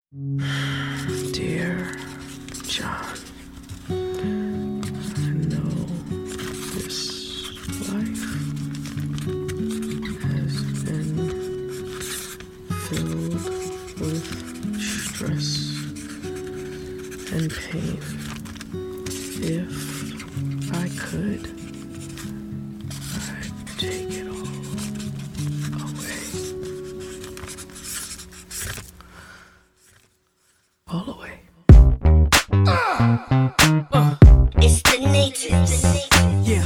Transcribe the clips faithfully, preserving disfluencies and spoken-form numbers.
Dear John, I know this life has been filled with stress and pain. If I could, I'd take it all away. All the way. Uh, uh, it's the natives. Yeah.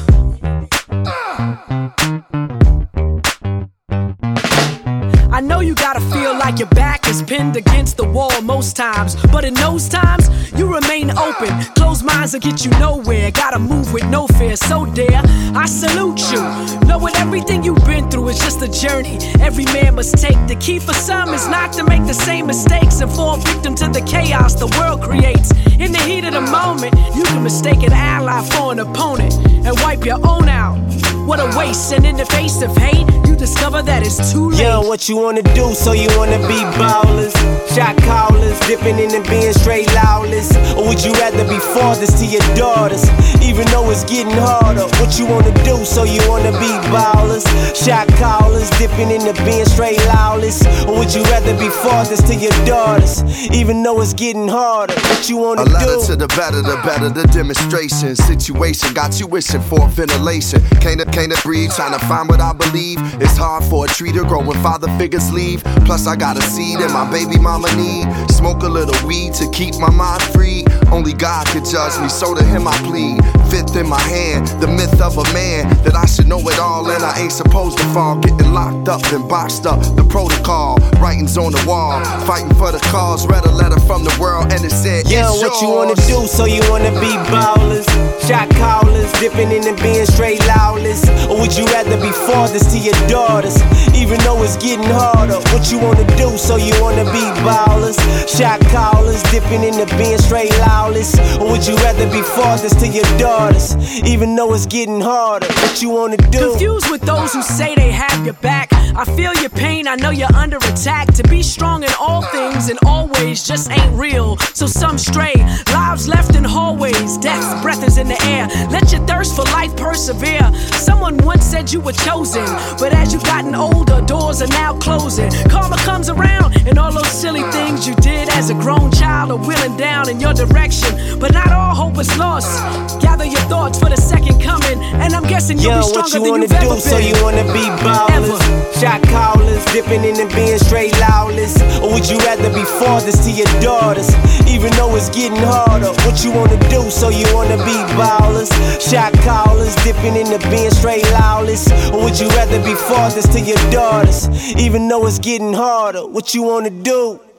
I know you gotta feel like your back is pinned against the wall most times, but in those times, you remain open. Closed minds will get you nowhere. Gotta move with no fear, so dare I salute you. Knowing everything you've been through is just a journey every man must take. The key for some is not to make the same mistakes and fall victim to the chaos the world creates. In the heat of the moment, you can mistake an ally for an opponent and wipe your own out. What a waste, and in the face of hate, you discover that it's too late. Yeah, what you wanna do, so you wanna be ballers, shot callers, dipping in and being straight lawless? Or would you rather be fathers to your daughters, even though it's getting harder? What you wanna do, so you wanna be ballers, shot callers, dipping in and being straight lawless? Or would you rather be fathers to your daughters, even though it's getting harder? What you wanna do? A letter to the better, the better, the demonstration. Situation got you wishing for ventilation. Can't Can't breathe, trying to find what I believe. It's hard for a tree to grow when father figures leave. Plus I got a seed and my baby mama need. Smoke a little weed to keep my mind free. Only God could judge me, so to him I plead. Fifth in my hand, the myth of a man, that I should know it all and I ain't supposed to fall. Getting locked up and boxed up, the protocol. Writings on the wall, fighting for the cause. Read a letter from the world and it said, yeah, it's what yours. you wanna do, so you wanna be ballers, shot callers, dipping in and being straight lawless? Or would you rather be fathers to your daughters, even though it's getting harder? What you wanna do, so you wanna be ballers, shot callers, dipping in and being straight lawless? Or would you rather be fathers to your daughters, even though it's getting harder? What you wanna do? Confused with those who say they have your back. I feel your pain, I know you're under attack. To be strong in all things and always just ain't real. So some stray, lives left in hallways. Death's breath is in the air. Let your thirst for life persevere. Someone once said you were chosen, but as you've gotten older, doors are now closing. Karma comes around, and all those silly things you did as a grown child are wheeling down in your direction. But not all hope is lost. Gather your thoughts for the second coming, and I'm guessing you'll yeah, be stronger what you than wanna you've do, ever been. so you wanna be ballers, Ever. shot callers, dipping in and being straight lawless? Or would you rather be fathers to your daughters, even though it's getting harder? What you wanna do, so you wanna be ballers, shot callers, dipping in and being straight lawless? Or would you rather be fathers to your daughters, even though it's getting harder? What you wanna do?